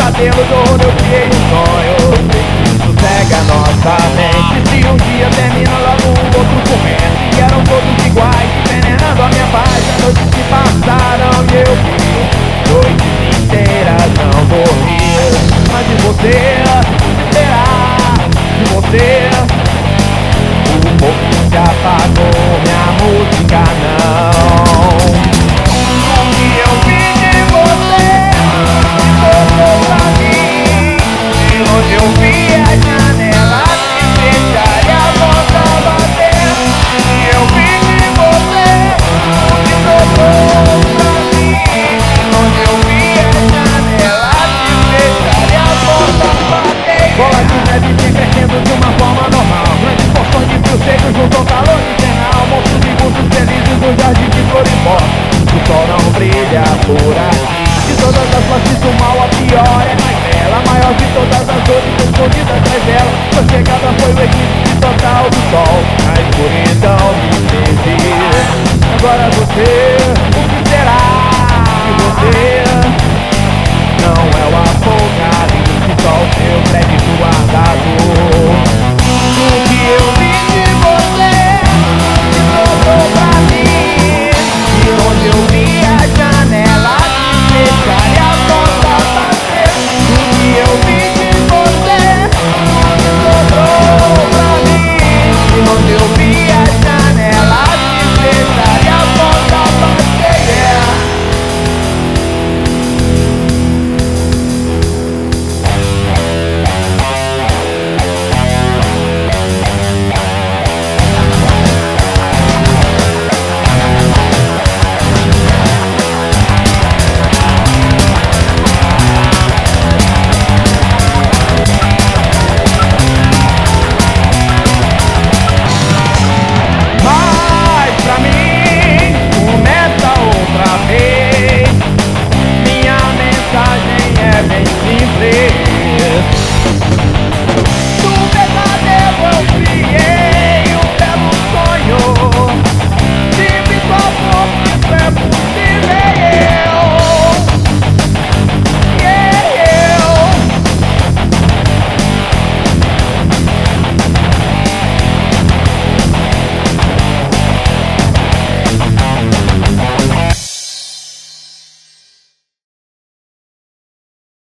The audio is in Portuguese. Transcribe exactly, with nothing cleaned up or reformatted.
pesadelo do horror, eu criei um sonho. Isso cega nossa mente. Se um dia termina logo um outro correndo, e eram todos iguais, envenenando a minha paz. As noites se passaram e eu vi noites inteiras não dormir. Mas de você, será de você? O fogo se apagou, minha música não. O que eu vi de você, de todo pra mim. De onde eu vi as janelas se fechar e a porta bater. O que eu vi de você, o que sobrou pra mim. De onde eu vi as janelas se fechar e a porta bater. Bola de neve vem crescendo de uma forma normal. Grandes porções de frio seco juntam calor infernal. Monstros e monstros felizes no jardim de Floribó. O sol não brilha por aqui. De todas as faces do mal, a pior é mais bela. A maior de todas as dores escondidas atrás dela. Sua chegada foi o eclipse total do sol. A escuridão me fez ir. Agora você, o que será?